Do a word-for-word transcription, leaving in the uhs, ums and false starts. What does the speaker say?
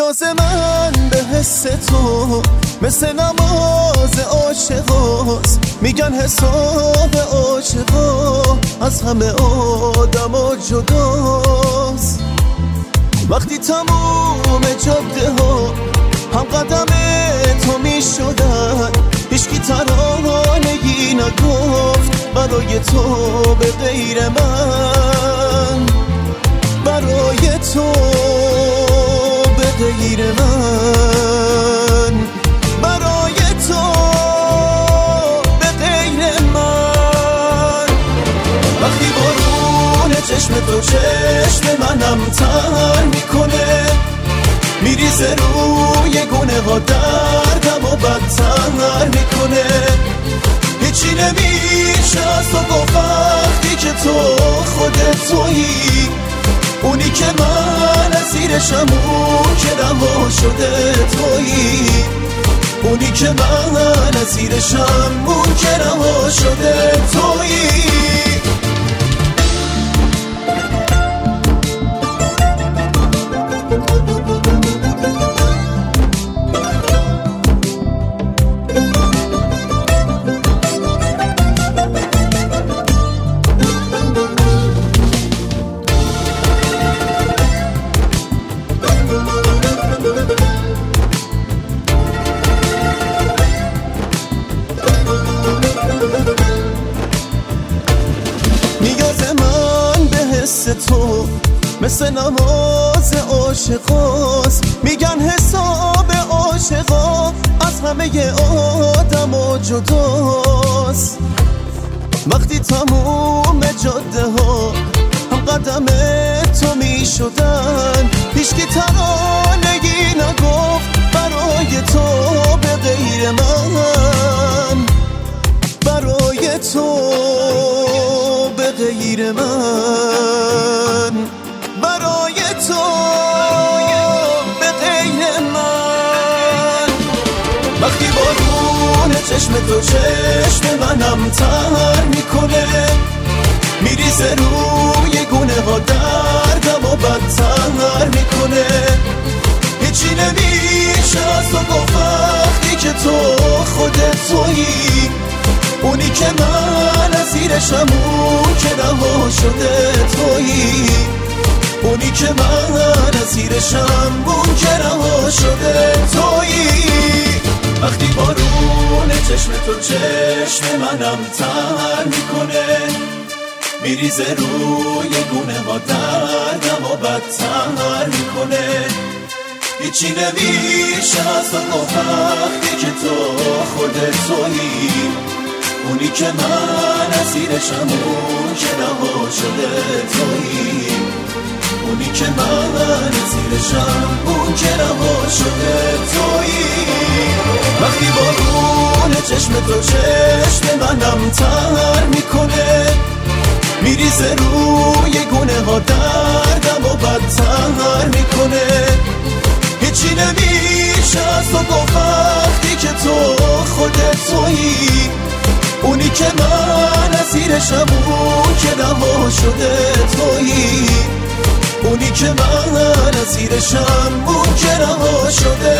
نیاز من به حس تو مثل نماز عاشقاست، میگن حساب عاشقا از همه آدم ها جداست. وقتی تموم جاده ها هم قدم تو میشدن، هیچکی ترانگی نگفت برای تو به غیر من، برای تو به غیر من، برای تو به غیر من. وقتی بارون چشم تو چشم منم تر میکنه، میریزه روی گونه ها دردم و بدتر میکنه. هیچی نمیشه از تو گفت وقتی که تو خودت تویی، اونی که من اسیرشم، اون که رها شده تویی، اونی که من اسیرشم، اون که رها شده تویی. نیاز من به حس تو مثل نماز عاشقاست، میگن حساب عاشقا از همه آدم ها جداست. وقتی تموم جاده ها هم قدم تو میشدن، هیچکی ترانگی نگفت برای تو به غیر من، برای تو به غیر من، برای تو به غیر من. وقتی بارون چشم تو چشم منم تر میکنه، میریزه روی گونه ها دردم و بدتر میکنه. هیچی نمیشه از تو گفت وقتی که تو خودت تویی، اونی که من اسیرشم، اون که رها شده تویی، اونی که من اسیرشم، اون که رها شده تویی. وقتی بارون چشم تو چشم منم تر میکنه، میریزه روی گونه ها دردم و بدتر میکنه. هیچی نمیشه از تو گفت وقتی که تو خودت تویی، اونی که من اسیرشم، اون که رها شده تویی، اونی که من اسیرشم، اون که رها شده تویی. وقتی بارون چشم تو چشم منم تر میکنه، میریزه روی گونه ها دردم و بدتر میکنه. هیچی نمیشه از تو گفت وقتی که تو خودت تویی، اونی که من اسیرشم، اون که رها شده تویی، اونی که من اسیرشم، اون که رها شده